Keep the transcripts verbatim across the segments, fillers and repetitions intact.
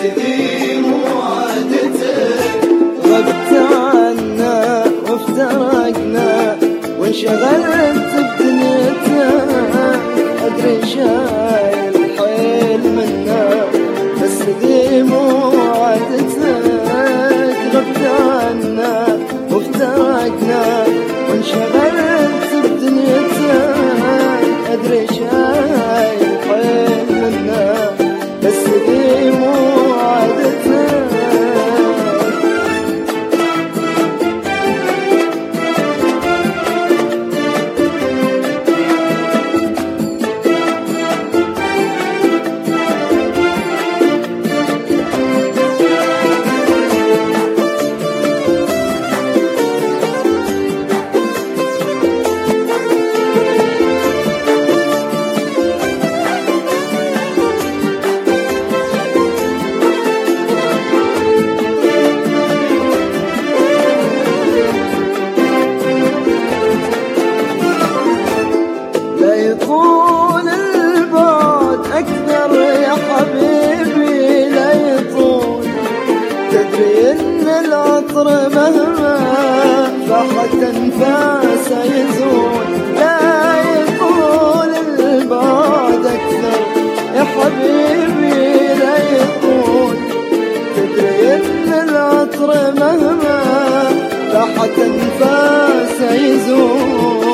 ذي مو عادتك. غبت عنا وافترقنا وانشغلت بدنيتك، أدري شايل حيل منا بس ذي مو عادتك. غبت عنا وافترقنا وانشغلت بدنيتك، أدري شايل حيل منا بس ذي مو عادتك. يطول البعد أكثر يا حبيبي، لا يطول. تدري إن العطر مهما فاحت أنفاسه يزول. لا يطول البعد أكثر يا حبيبي، لا يطول. تدري إن العطر مهما فاحت أنفاسه يزول.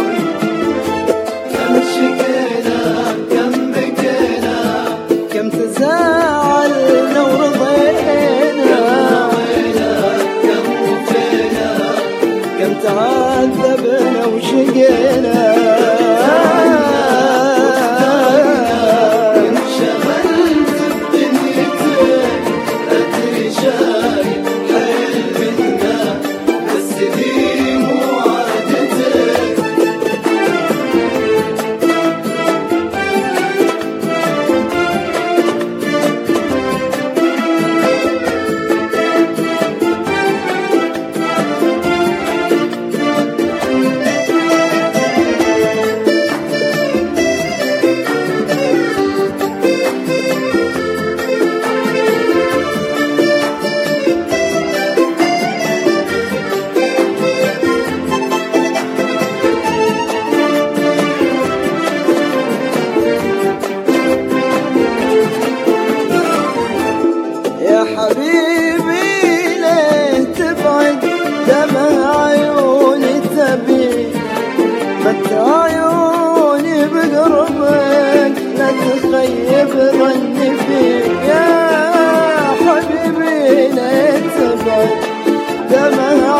شكينا كم بكينا، كم تزاعلنا ورضينا، كم وفينا، كم تعذبنا وشقينا. انشغلت بدنيتك، أدري شايل حيل منا بس ذي مو عادتك. حبيبي ليه تبعد دمع عيوني تبي، متى عيوني بقربك لا تخيب ظني فيك. يا حبيبي ليه تبعد دمع